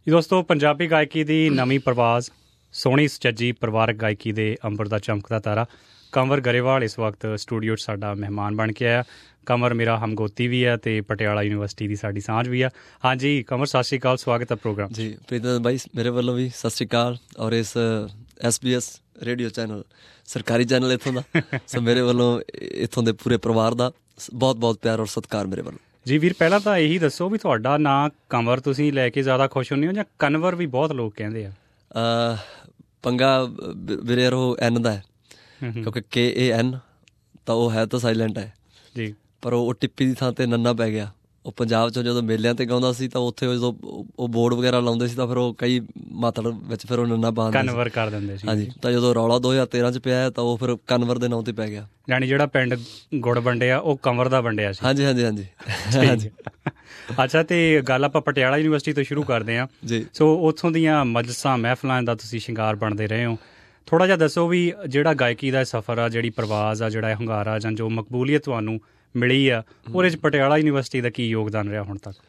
ਜੀ ਦੋਸਤੋ, ਪੰਜਾਬੀ ਗਾਇਕੀ ਦੀ ਨਵੀਂ ਪ੍ਰਵਾਜ਼, ਸੋਹਣੀ ਸੁਚੱਜੀ ਪਰਿਵਾਰਕ ਗਾਇਕੀ ਦੇ ਅੰਬਰ ਦਾ ਚਮਕਦਾ ਤਾਰਾ ਕੰਵਰ ਗਰੇਵਾਲ ਇਸ ਵਕਤ ਸਟੂਡੀਓ 'ਚ ਸਾਡਾ ਮਹਿਮਾਨ ਬਣ ਕੇ ਆਇਆ। ਕੰਵਰ ਮੇਰਾ ਹਮਗੋਤੀ ਵੀ ਹੈ ਅਤੇ ਪਟਿਆਲਾ ਯੂਨੀਵਰਸਿਟੀ ਦੀ ਸਾਡੀ ਸਾਂਝ ਵੀ ਆ। ਹਾਂਜੀ ਕੰਵਰ, ਸਤਿ ਸ਼੍ਰੀ ਅਕਾਲ, ਸਵਾਗਤ ਹੈ ਪ੍ਰੋਗਰਾਮ ਜੀ। ਪ੍ਰੀਤਮ ਬਾਈ, ਮੇਰੇ ਵੱਲੋਂ ਵੀ ਸਤਿ ਸ਼੍ਰੀ ਅਕਾਲ। ਔਰ ਇਸ SBS ਰੇਡੀਓ ਚੈਨਲ, ਸਰਕਾਰੀ ਚੈਨਲ ਇੱਥੋਂ ਦਾ, ਸੋ ਮੇਰੇ ਵੱਲੋਂ ਇੱਥੋਂ ਦੇ ਪੂਰੇ ਪਰਿਵਾਰ ਦਾ ਬਹੁਤ ਬਹੁਤ ਪਿਆਰ ਔਰ ਸਤਿਕਾਰ ਮੇਰੇ ਵੱਲੋਂ। ਜੀ ਵੀਰ, ਪਹਿਲਾਂ ਤਾਂ ਇਹੀ ਦੱਸੋ ਵੀ ਤੁਹਾਡਾ ਨਾਂ ਕੰਵਰ ਤੁਸੀਂ ਲੈ ਕੇ ਜ਼ਿਆਦਾ ਖੁਸ਼ ਹੁੰਦੇ ਹੋ ਜਾਂ ਕਨਵਰ ਵੀ ਬਹੁਤ ਲੋਕ ਕਹਿੰਦੇ ਆ? ਪੰਗਾ ਵੀਰੇ ਉਹ ਐਨ ਦਾ ਹੈ, ਕਿਉਂਕਿ KAN ਤਾਂ ਉਹ ਹੈ ਤਾਂ ਸਾਇਲੈਂਟ ਹੈ ਜੀ, ਪਰ ਉਹ ਟਿੱਪੀ ਦੀ ਥਾਂ 'ਤੇ ਨੰਨਾ ਪੈ ਗਿਆ। ਉਹ ਪੰਜਾਬ 'ਚੋਂ ਜਦੋਂ ਮੇਲਿਆਂ 'ਤੇ ਗਾਉਂਦਾ ਸੀ ਤਾਂ ਉੱਥੇ ਜਦੋਂ ਉਹ ਬੋਰਡ ਵਗੈਰਾ ਲਾਉਂਦੇ ਸੀ ਤਾਂ ਫਿਰ ਉਹ ਕਈ ਮਾਤੜ ਵਿੱਚ ਫਿਰ ਉਹ ਨੰਨਾ ਪਾਉਂਦੇ ਕਨਵਰ ਕਰ ਦਿੰਦੇ ਸੀ। ਹਾਂਜੀ, ਤਾਂ ਜਦੋਂ ਰੌਲਾ 2013 'ਚ ਪਿਆ ਤਾਂ ਉਹ ਫਿਰ ਕਨਵਰ ਦੇ ਨਾਂ 'ਤੇ ਪੈ ਗਿਆ। ਯਾਨੀ ਜਿਹੜਾ ਪਿੰਡ ਗੁੜ ਵੰਡਿਆ ਉਹ ਕੰਵਰ ਦਾ ਵੰਡਿਆ ਸੀ। ਹਾਂਜੀ ਹਾਂਜੀ ਹਾਂਜੀ ਹਾਂਜੀ। ਅੱਛਾ, ਅਤੇ ਗੱਲ ਆਪਾਂ ਪਟਿਆਲਾ ਯੂਨੀਵਰਸਿਟੀ ਤੋਂ ਸ਼ੁਰੂ ਕਰਦੇ ਹਾਂ ਜੀ। ਸੋ ਉੱਥੋਂ ਦੀਆਂ ਮਜਲਿਸਾਂ ਮਹਿਫਲਾਂ ਦਾ ਤੁਸੀਂ ਸ਼ਿੰਗਾਰ ਬਣਦੇ ਰਹੇ ਹੋ। ਥੋੜ੍ਹਾ ਜਿਹਾ ਦੱਸੋ ਵੀ ਜਿਹੜਾ ਗਾਇਕੀ ਦਾ ਸਫ਼ਰ ਆ, ਜਿਹੜੀ ਪ੍ਰਵਾਜ਼ ਆ, ਜਿਹੜਾ ਹੁੰਗਾਰਾ ਜਾਂ ਜੋ ਮਕਬੂਲੀਅਤ ਤੁਹਾਨੂੰ ਮਿਲੀ ਆ, ਉਹਦੇ 'ਚ ਪਟਿਆਲਾ ਯੂਨੀਵਰਸਿਟੀ ਦਾ ਕੀ ਯੋਗਦਾਨ ਰਿਹਾ ਹੁਣ ਤੱਕ?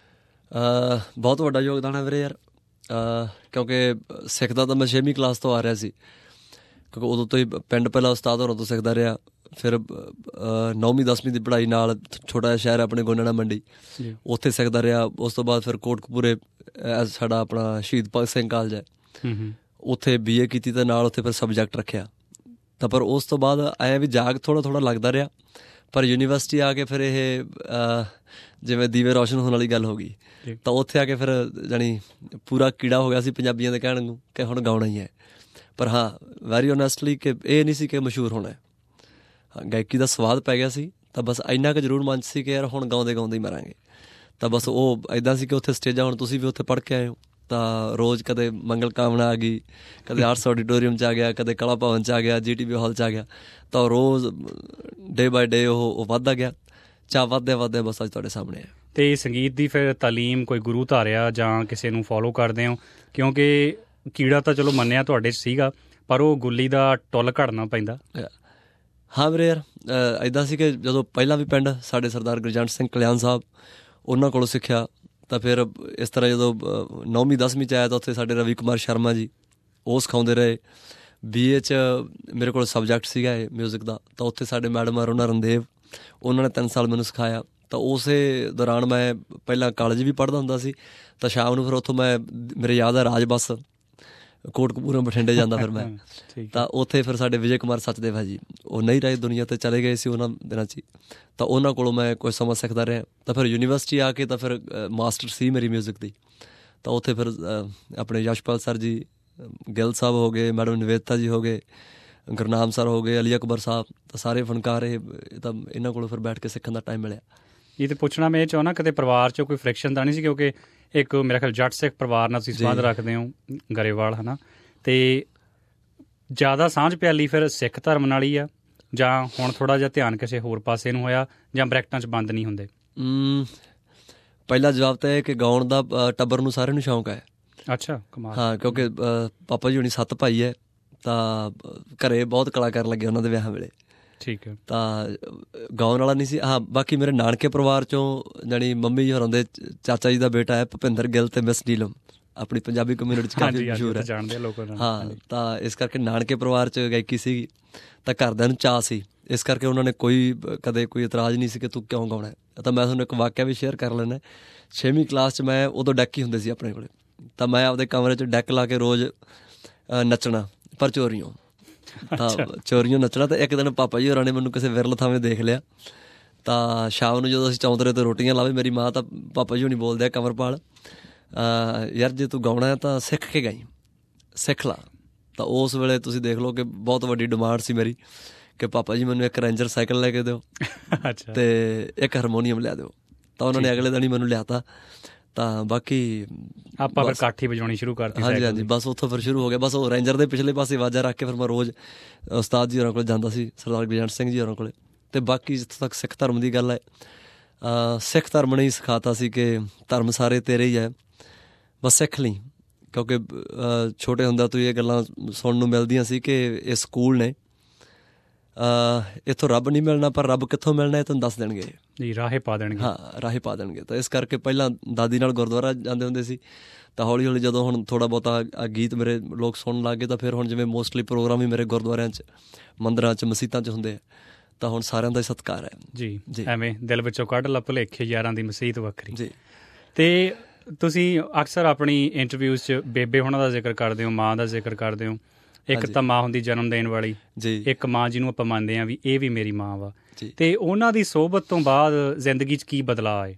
ਬਹੁਤ ਵੱਡਾ ਯੋਗਦਾਨ ਹੈ ਵੀਰੇ ਯਾਰ, ਕਿਉਂਕਿ ਸਿੱਖਦਾ ਤਾਂ ਮੈਂ 6ਵੀਂ ਕਲਾਸ ਤੋਂ ਆ ਰਿਹਾ ਸੀ, ਕਿਉਂਕਿ ਉਦੋਂ ਤੋਂ ਹੀ ਪਿੰਡ ਪਹਿਲਾਂ ਉਸਤਾਦ ਹੋਰਾਂ ਤੋਂ ਸਿੱਖਦਾ ਰਿਹਾ। ਫਿਰ 9ਵੀਂ 10ਵੀਂ ਦੀ ਪੜ੍ਹਾਈ ਨਾਲ ਛੋਟਾ ਜਿਹਾ ਸ਼ਹਿਰ ਆਪਣੇ ਗੋਨੇਣਾ ਮੰਡੀ, ਉੱਥੇ ਸਿੱਖਦਾ ਰਿਹਾ। ਉਸ ਤੋਂ ਬਾਅਦ ਫਿਰ ਕੋਟਕਪੂਰੇ ਸਾਡਾ ਆਪਣਾ ਸ਼ਹੀਦ ਭਗਤ ਸਿੰਘ ਕਾਲਜ ਹੈ, ਉੱਥੇ BA ਕੀਤੀ ਅਤੇ ਨਾਲ ਉੱਥੇ ਫਿਰ ਸਬਜੈਕਟ ਰੱਖਿਆ। ਤਾਂ ਪਰ ਉਸ ਤੋਂ ਬਾਅਦ ਐਂ ਵੀ ਜਾਗ ਥੋੜ੍ਹਾ ਥੋੜ੍ਹਾ ਲੱਗਦਾ ਰਿਹਾ, ਪਰ ਯੂਨੀਵਰਸਿਟੀ ਆ ਕੇ ਫਿਰ ਇਹ ਜਿਵੇਂ ਦੀਵੇ ਰੋਸ਼ਨ ਹੋਣ ਵਾਲੀ ਗੱਲ ਹੋ ਗਈ, ਤਾਂ ਉੱਥੇ ਆ ਕੇ ਫਿਰ ਜਾਣੀ ਪੂਰਾ ਕੀੜਾ ਹੋ ਗਿਆ ਸੀ ਪੰਜਾਬੀਆਂ ਦੇ ਕਹਿਣ ਨੂੰ ਕਿ ਹੁਣ ਗਾਉਣਾ ਹੀ ਹੈ। ਪਰ ਹਾਂ, ਵੈਰੀ ਓਨੈਸਟਲੀ ਕਿ ਇਹ ਨਹੀਂ ਸੀ ਕਿ ਮਸ਼ਹੂਰ ਹੋਣਾ ਹੈ। ਹਾਂ, ਗਾਇਕੀ ਦਾ ਸਵਾਦ ਪੈ ਗਿਆ ਸੀ, ਤਾਂ ਬਸ ਇੰਨਾ ਕੁ ਜ਼ਰੂਰ ਮਨ 'ਚ ਸੀ ਕਿ ਯਾਰ ਹੁਣ ਗਾਉਂਦੇ ਗਾਉਂਦੇ ਹੀ ਮਰਾਂਗੇ। ਤਾਂ ਬਸ ਉਹ ਇੱਦਾਂ ਸੀ ਕਿ ਉੱਥੇ ਸਟੇਜਾਂ, ਹੁਣ ਤੁਸੀਂ ਵੀ ਉੱਥੇ ਪੜ੍ਹ ਕੇ ਆਏ ਹੋ, ਤਾਂ ਰੋਜ਼ ਕਦੇ ਮੰਗਲ ਕਾਮਨਾ ਆ ਗਈ, ਕਦੇ ਆਰਟਸ ਆਡੀਟੋਰੀਅਮ 'ਚ ਆ ਗਿਆ, ਕਦੇ ਕਲਾ ਭਵਨ 'ਚ ਆ ਗਿਆ, GTB ਹਾਲ 'ਚ ਆ ਗਿਆ, ਤਾਂ ਰੋਜ਼ ਡੇ ਬਾਏ ਡੇ ਉਹ ਵੱਧਦਾ ਗਿਆ। ਚਾਹ ਵੱਧਦੇ ਵੱਧਦੇ ਬਸ ਅੱਜ ਤੁਹਾਡੇ ਸਾਹਮਣੇ ਹੈ। ਅਤੇ ਸੰਗੀਤ ਦੀ ਫਿਰ ਤਾਲੀਮ ਕੋਈ ਗੁਰੂ ਧਾਰਿਆ ਜਾਂ ਕਿਸੇ ਨੂੰ ਫੋਲੋ ਕਰਦੇ ਹੋ? ਕਿਉਂਕਿ ਕੀੜਾ ਤਾਂ ਚਲੋ ਮੰਨਿਆ ਤੁਹਾਡੇ 'ਚ ਸੀਗਾ, ਪਰ ਉਹ ਗੁੱਲੀ ਦਾ ਟੁੱਲ ਘੜਨਾ ਪੈਂਦਾ। ਹਾਂ ਵੀਰੇ ਯਾਰ, ਇੱਦਾਂ ਸੀ ਕਿ ਜਦੋਂ ਪਹਿਲਾਂ ਵੀ ਪਿੰਡ ਸਾਡੇ ਸਰਦਾਰ ਗੁਰਜੰਟ ਸਿੰਘ ਕਲਿਆਣ ਸਾਹਿਬ, ਉਹਨਾਂ ਕੋਲੋਂ ਸਿੱਖਿਆ। ਤਾਂ ਫਿਰ ਇਸ ਤਰ੍ਹਾਂ ਜਦੋਂ 9ਵੀਂ 10ਵੀਂ 'ਚ ਆਇਆ ਤਾਂ ਉੱਥੇ ਸਾਡੇ ਰਵੀ ਕੁਮਾਰ ਸ਼ਰਮਾ ਜੀ ਉਹ ਸਿਖਾਉਂਦੇ ਰਹੇ। BA 'ਚ ਮੇਰੇ ਕੋਲ ਸਬਜੈਕਟ ਸੀਗਾ ਇਹ ਮਿਊਜ਼ਿਕ ਦਾ, ਤਾਂ ਉੱਥੇ ਸਾਡੇ ਮੈਡਮ ਅਰੁਣਾ ਰਣਦੇਵ, ਉਹਨਾਂ ਨੇ 3 ਸਾਲ ਮੈਨੂੰ ਸਿਖਾਇਆ। ਤਾਂ ਉਸੇ ਦੌਰਾਨ ਮੈਂ ਪਹਿਲਾਂ ਕਾਲਜ ਵੀ ਪੜ੍ਹਦਾ ਹੁੰਦਾ ਸੀ, ਤਾਂ ਸ਼ਾਮ ਨੂੰ ਫਿਰ ਉੱਥੋਂ ਮੇਰੇ ਯਾਦ ਹੈ ਰਾਜ ਬੱਸ ਕੋਟਕਪੂਰਾ ਬਠਿੰਡੇ ਜਾਂਦਾ ਫਿਰ ਮੈਂ, ਤਾਂ ਉੱਥੇ ਫਿਰ ਸਾਡੇ ਵਿਜੇ ਕੁਮਾਰ ਸਚਦੇਵ ਹੈ ਜੀ, ਉਹ ਨਹੀਂ ਰਹੇ ਦੁਨੀਆ 'ਤੇ, ਚਲੇ ਗਏ ਸੀ ਉਹਨਾਂ ਦਿਨਾਂ 'ਚ ਹੀ। ਤਾਂ ਉਹਨਾਂ ਕੋਲੋਂ ਮੈਂ ਕੁਝ ਸਮਾਂ ਸਿੱਖਦਾ ਰਿਹਾ। ਤਾਂ ਫਿਰ ਯੂਨੀਵਰਸਿਟੀ ਆ ਕੇ ਤਾਂ ਫਿਰ ਮਾਸਟਰ ਸੀ ਮੇਰੀ ਮਿਊਜ਼ਿਕ ਦੀ, ਤਾਂ ਉੱਥੇ ਫਿਰ ਆਪਣੇ ਯਸ਼ਪਾਲ ਸਰ ਜੀ, ਗਿੱਲ ਸਾਹਿਬ ਹੋ ਗਏ, ਮੈਡਮ ਨਿਵੇਦਤਾ ਜੀ ਹੋ ਗਏ, ਗੁਰਨਾਮ ਸਰ ਹੋ ਗਏ, ਅਲੀ ਅਕਬਰ ਸਾਹਿਬ, ਤਾਂ ਸਾਰੇ ਫਨਕਾਰ ਇਹ ਤਾਂ ਇਹਨਾਂ ਕੋਲੋਂ ਫਿਰ ਬੈਠ ਕੇ ਸਿੱਖਣ ਦਾ ਟਾਈਮ ਮਿਲਿਆ। ਇਹ ਤਾਂ ਪੁੱਛਣਾ ਮੈਂ ਇਹ ਚਾਹੁੰਦਾ, ਕਦੇ ਪਰਿਵਾਰ 'ਚ ਕੋਈ ਫ੍ਰਿਕਸ਼ਨ ਤਾਂ ਨਹੀਂ ਸੀ? ਕਿਉਂਕਿ ਇੱਕ ਮੇਰਾ ਖਿਆਲ ਜੱਟ ਸਿੱਖ ਪਰਿਵਾਰ ਨਾਲ ਤੁਸੀਂ ਸੰਬੰਧ ਰੱਖਦੇ ਹੋ, ਗਰੇਵਾਲ, ਹੈ ਨਾ, ਅਤੇ ਜ਼ਿਆਦਾ ਸਾਂਝ ਪਿਆਲੀ ਫਿਰ ਸਿੱਖ ਧਰਮ ਨਾਲ ਹੀ ਆ, ਜਾਂ ਹੁਣ ਥੋੜ੍ਹਾ ਜਿਹਾ ਧਿਆਨ ਕਿਸੇ ਹੋਰ ਪਾਸੇ ਨੂੰ ਹੋਇਆ, ਜਾਂ ਬਰੈਕਟਾਂ 'ਚ ਬੰਦ ਨਹੀਂ ਹੁੰਦੇ? ਪਹਿਲਾ ਜਵਾਬ ਤਾਂ ਇਹ ਕਿ ਗਾਉਣ ਦਾ ਟੱਬਰ ਨੂੰ ਸਾਰਿਆਂ ਨੂੰ ਸ਼ੌਂਕ ਹੈ। ਅੱਛਾ, ਕਮਾਲ। ਹਾਂ, ਕਿਉਂਕਿ ਪਾਪਾ ਜੀ ਹੁਣੀ 7 ਭਾਈ ਹੈ, ਤਾਂ ਘਰੇ ਬਹੁਤ ਕਲਾ ਕਰਨ ਲੱਗੇ ਉਹਨਾਂ ਦੇ ਵਿਆਹਾਂ ਵੇਲੇ। ਠੀਕ ਹੈ। ਤਾਂ ਗਾਉਣ ਵਾਲਾ ਨਹੀਂ ਸੀ। ਹਾਂ, ਬਾਕੀ ਮੇਰੇ ਨਾਨਕੇ ਪਰਿਵਾਰ 'ਚੋਂ ਜਾਣੀ ਮੰਮੀ ਜੀ ਹੋਰਾਂ ਦੇ ਚਾਚਾ ਜੀ ਦਾ ਬੇਟਾ ਹੈ ਭੁਪਿੰਦਰ ਗਿੱਲ ਅਤੇ ਮਿਸ ਨੀਲਮ, ਆਪਣੀ ਪੰਜਾਬੀ ਕਮਿਊਨਿਟੀ 'ਚ ਕਾਫੀ ਮਸ਼ਹੂਰ ਹੈ, ਜਾਣਦੇ ਲੋਕ। ਹਾਂ, ਤਾਂ ਇਸ ਕਰਕੇ ਨਾਨਕੇ ਪਰਿਵਾਰ 'ਚ ਗਾਇਕੀ ਸੀਗੀ, ਤਾਂ ਘਰਦਿਆਂ ਨੂੰ ਚਾਅ ਸੀ, ਇਸ ਕਰਕੇ ਉਹਨਾਂ ਨੇ ਕਦੇ ਕੋਈ ਇਤਰਾਜ਼ ਨਹੀਂ ਸੀ ਕਿ ਤੂੰ ਕਿਉਂ ਗਾਉਣਾ। ਤਾਂ ਮੈਂ ਤੁਹਾਨੂੰ ਇੱਕ ਵਾਕਿਆ ਵੀ ਸ਼ੇਅਰ ਕਰ ਲੈਂਦਾ। 6ਵੀਂ ਕਲਾਸ 'ਚ ਮੈਂ ਉਦੋਂ ਡੈਕ ਹੀ ਹੁੰਦੇ ਸੀ ਆਪਣੇ ਕੋਲ, ਤਾਂ ਮੈਂ ਆਪਦੇ ਕਮਰੇ 'ਚ ਡੈਕ ਲਾ ਕੇ ਰੋਜ਼ ਨੱਚਣਾ, ਪਰ ਚੋਰੀਆਂ। ਤਾਂ ਚੋਰੀਆਂ ਨੱਚਣਾ। ਤਾਂ ਇੱਕ ਦਿਨ ਪਾਪਾ ਜੀ ਹੋਰਾਂ ਨੇ ਮੈਨੂੰ ਕਿਸੇ ਵਿਰਲ ਥਾਵੇਂ ਦੇਖ ਲਿਆ, ਤਾਂ ਸ਼ਾਮ ਨੂੰ ਜਦੋਂ ਅਸੀਂ ਚੌਂਤਰੇ 'ਤੇ ਰੋਟੀਆਂ ਲਾਵੇ, ਮੇਰੀ ਮਾਂ ਤਾਂ ਪਾਪਾ ਜੀ ਹੁਣੀ ਬੋਲਦੇ ਆ, ਕੰਵਰਪਾਲ ਯਾਰ ਜੇ ਤੂੰ ਗਾਉਣਾ ਹੈ ਤਾਂ ਸਿੱਖ ਕੇ ਗਾਈ, ਸਿੱਖ ਲਾ। ਤਾਂ ਉਸ ਵੇਲੇ ਤੁਸੀਂ ਦੇਖ ਲਓ ਕਿ ਬਹੁਤ ਵੱਡੀ ਡਿਮਾਂਡ ਸੀ ਮੇਰੀ ਕਿ ਪਾਪਾ ਜੀ ਮੈਨੂੰ ਇੱਕ ਰੇਂਜਰ ਸਾਈਕਲ ਲੈ ਕੇ ਦਿਓ ਅਤੇ ਇੱਕ ਹਾਰਮੋਨੀਅਮ ਲਿਆ ਦਿਓ। ਤਾਂ ਉਹਨਾਂ ਨੇ ਅਗਲੇ ਦਿਨ ਹੀ ਮੈਨੂੰ ਲਿਆ ਤਾ। ਤਾਂ ਬਾਕੀ ਆਪਾਂ ਫਿਰ ਕਾਠੀ ਵਜਾਉਣੀ ਸ਼ੁਰੂ ਕਰਤੀ। ਹਾਂਜੀ ਹਾਂਜੀ, ਬਸ ਉੱਥੋਂ ਫਿਰ ਸ਼ੁਰੂ ਹੋ ਗਿਆ। ਬਸ ਉਹ ਰੇਂਜਰ ਦੇ ਪਿਛਲੇ ਪਾਸੇ ਆਵਾਜ਼ਾਂ ਰੱਖ ਕੇ ਫਿਰ ਮੈਂ ਰੋਜ਼ ਉਸਤਾਦ ਜੀ ਹੋਰਾਂ ਕੋਲ ਜਾਂਦਾ ਸੀ, ਸਰਦਾਰ ਗੁਰਜੰਟ ਸਿੰਘ ਜੀ ਹੋਰਾਂ ਕੋਲ। ਅਤੇ ਬਾਕੀ ਜਿੱਥੋਂ ਤੱਕ ਸਿੱਖ ਧਰਮ ਦੀ ਗੱਲ ਹੈ, ਸਿੱਖ ਧਰਮ ਨੇ ਹੀ ਸਿਖਾਤਾ ਸੀ ਕਿ ਧਰਮ ਸਾਰੇ ਤੇਰੇ ਹੀ ਹੈ, ਬਸ ਸਿੱਖ ਲਈ। ਕਿਉਂਕਿ ਛੋਟੇ ਹੁੰਦਿਆਂ ਤੋਂ ਇਹ ਗੱਲਾਂ ਸੁਣਨ ਨੂੰ ਮਿਲਦੀਆਂ ਸੀ ਕਿ ਇਹ ਸਕੂਲ ਨੇ, ਇੱਥੋਂ ਰੱਬ ਨਹੀਂ ਮਿਲਣਾ, ਪਰ ਰੱਬ ਕਿੱਥੋਂ ਮਿਲਣਾ ਇਹ ਤੁਹਾਨੂੰ ਦੱਸ ਦੇਣਗੇ ਜੀ, ਰਾਹੇ ਪਾ ਦੇਣਗੇ। ਹਾਂ, ਰਾਹੇ ਪਾ ਦੇਣਗੇ। ਤਾਂ ਇਸ ਕਰਕੇ ਪਹਿਲਾਂ ਦਾਦੀ ਨਾਲ ਗੁਰਦੁਆਰਾ ਜਾਂਦੇ ਹੁੰਦੇ ਸੀ, ਤਾਂ ਹੌਲੀ ਹੌਲੀ ਜਦੋਂ ਹੁਣ ਥੋੜ੍ਹਾ ਬਹੁਤਾ ਗੀਤ ਮੇਰੇ ਲੋਕ ਸੁਣਨ ਲੱਗ ਗਏ, ਤਾਂ ਫਿਰ ਹੁਣ ਜਿਵੇਂ ਮੋਸਟਲੀ ਪ੍ਰੋਗਰਾਮ ਵੀ ਮੇਰੇ ਗੁਰਦੁਆਰਿਆਂ 'ਚ, ਮੰਦਰਾਂ 'ਚ, ਮਸੀਤਾਂ 'ਚ ਹੁੰਦੇ ਆ, ਤਾਂ ਹੁਣ ਸਾਰਿਆਂ ਦਾ ਹੀ ਸਤਿਕਾਰ ਹੈ ਜੀ। ਐਵੇਂ ਦਿਲ ਵਿੱਚੋਂ ਕੱਢ ਲਾ ਭੁਲੇਖੇ ਯਾਰਾਂ ਦੀ ਮਸੀਤ ਵੱਖਰੀ ਜੀ। ਅਤੇ ਤੁਸੀਂ ਅਕਸਰ ਆਪਣੀ ਇੰਟਰਵਿਊਜ਼ 'ਚ ਬੇਬੇ ਹੋਣਾ ਦਾ ਜ਼ਿਕਰ ਕਰਦੇ ਹੋ, ਮਾਂ ਦਾ ਜ਼ਿਕਰ ਕਰਦੇ ਹੋ। ਇੱਕ ਤਾਂ ਮਾਂ ਹੁੰਦੀ ਜਨਮ ਦੇਣ ਵਾਲੀ ਜੀ, ਇੱਕ ਮਾਂ ਜਿਹਨੂੰ ਆਪਾਂ ਮੰਨਦੇ ਹਾਂ ਵੀ ਇਹ ਵੀ ਮੇਰੀ ਮਾਂ ਵਾ, ਅਤੇ ਉਹਨਾਂ ਦੀ ਸੋਹਬਤ ਤੋਂ ਬਾਅਦ ਜ਼ਿੰਦਗੀ 'ਚ ਕੀ ਬਦਲਾਅ ਆਏ?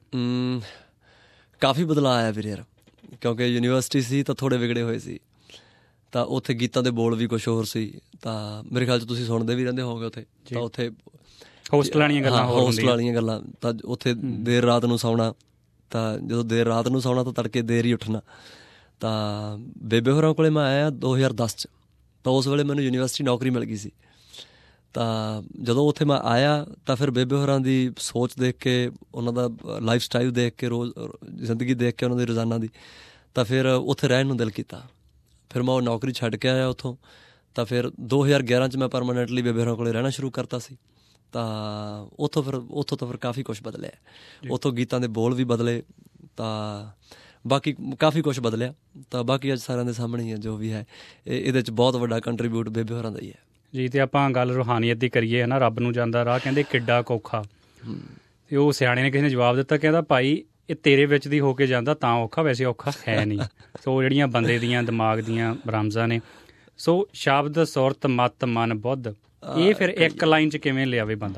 ਕਾਫੀ ਬਦਲਾਅ ਆਇਆ ਵੀਰੇ ਯਾਰ, ਕਿਉਂਕਿ ਯੂਨੀਵਰਸਿਟੀ ਸੀ ਤਾਂ ਥੋੜ੍ਹੇ ਵਿਗੜੇ ਹੋਏ ਸੀ, ਤਾਂ ਉੱਥੇ ਗੀਤਾਂ ਦੇ ਬੋਲ ਵੀ ਕੁਛ ਹੋਰ ਸੀ। ਤਾਂ ਮੇਰੇ ਖਿਆਲ 'ਚ ਤੁਸੀਂ ਸੁਣਦੇ ਵੀ ਰਹਿੰਦੇ ਹੋਗੇ ਉੱਥੇ, ਤਾਂ ਉੱਥੇ ਹੋਸਟਲ ਵਾਲੀਆਂ ਗੱਲਾਂ, ਤਾਂ ਉੱਥੇ ਦੇਰ ਰਾਤ ਨੂੰ ਸੌਣਾ, ਤਾਂ ਜਦੋਂ ਦੇਰ ਰਾਤ ਨੂੰ ਸੌਣਾ ਤਾਂ ਤੜਕੇ ਦੇਰ ਹੀ ਉੱਠਣਾ। ਤਾਂ ਬੇਬੇ ਹੋਰਾਂ ਕੋਲ ਮੈਂ ਆਇਆ 2010 'ਚ, ਤਾਂ ਉਸ ਵੇਲੇ ਮੈਨੂੰ ਯੂਨੀਵਰਸਿਟੀ ਨੌਕਰੀ ਮਿਲ ਗਈ ਸੀ। ਤਾਂ ਜਦੋਂ ਉੱਥੇ ਮੈਂ ਆਇਆ ਤਾਂ ਫਿਰ ਬੇਬੇ ਹੋਰਾਂ ਦੀ ਸੋਚ ਦੇਖ ਕੇ, ਉਹਨਾਂ ਦਾ ਲਾਈਫ ਸਟਾਈਲ ਦੇਖ ਕੇ, ਰੋਜ਼ ਜ਼ਿੰਦਗੀ ਦੇਖ ਕੇ ਉਹਨਾਂ ਦੀ ਰੋਜ਼ਾਨਾ ਦੀ, ਤਾਂ ਫਿਰ ਉੱਥੇ ਰਹਿਣ ਨੂੰ ਦਿਲ ਕੀਤਾ। ਫਿਰ ਮੈਂ ਉਹ ਨੌਕਰੀ ਛੱਡ ਕੇ ਆਇਆ ਉੱਥੋਂ। ਤਾਂ ਫਿਰ 2011 'ਚ ਮੈਂ ਪਰਮਾਨੈਂਟਲੀ ਬੇਬੇ ਹੋਰਾਂ ਕੋਲ ਰਹਿਣਾ ਸ਼ੁਰੂ ਕਰਤਾ ਸੀ। ਤਾਂ ਉੱਥੋਂ ਤਾਂ ਫਿਰ ਕਾਫੀ ਕੁਛ ਬਦਲਿਆ। ਉੱਥੋਂ ਗੀਤਾਂ ਦੇ ਬੋਲ ਵੀ ਬਦਲੇ, ਤਾਂ ਬਾਕੀ ਕਾਫੀ ਕੁਛ ਬਦਲਿਆ। ਤਾਂ ਬਾਕੀ ਅੱਜ ਸਾਰਿਆਂ ਦੇ ਸਾਹਮਣੇ ਹੀ ਹੈ ਜੋ ਵੀ ਹੈ। ਇਹਦੇ 'ਚ ਬਹੁਤ ਵੱਡਾ ਕੰਟਰੀਬਿਊਟ ਬੇਬੇ ਹੋਰਾਂ ਦਾ ਹੀ ਹੈ ਜੀ। ਅਤੇ ਆਪਾਂ ਗੱਲ ਰੂਹਾਨੀਅਤ ਦੀ ਕਰੀਏ, ਹੈ ਨਾ, ਰੱਬ ਨੂੰ ਜਾਂਦਾ ਰਾਹ ਕਹਿੰਦੇ ਕਿੱਡਾ ਔਖਾ। ਅਤੇ ਉਹ ਸਿਆਣੇ ਨੇ ਕਿਸੇ ਨੇ ਜਵਾਬ ਦਿੱਤਾ, ਕਹਿੰਦਾ ਭਾਈ ਇਹ ਤੇਰੇ ਵਿੱਚ ਦੀ ਹੋ ਕੇ ਜਾਂਦਾ ਤਾਂ ਔਖਾ, ਵੈਸੇ ਔਖਾ ਹੈ ਨਹੀਂ। ਸੋ ਜਿਹੜੀਆਂ ਬੰਦੇ ਦੀਆਂ ਦਿਮਾਗ ਦੀਆਂ ਬਰਾਮਜ਼ਾਂ ਨੇ, ਸੋ ਸ਼ਬਦ, ਸੁਰਤ, ਮਤ, ਮਨ, ਬੁੱਧ, ਇਹ ਫਿਰ ਇੱਕ ਲਾਈਨ 'ਚ ਕਿਵੇਂ ਲਿਆਵੇ ਬੰਦਾ?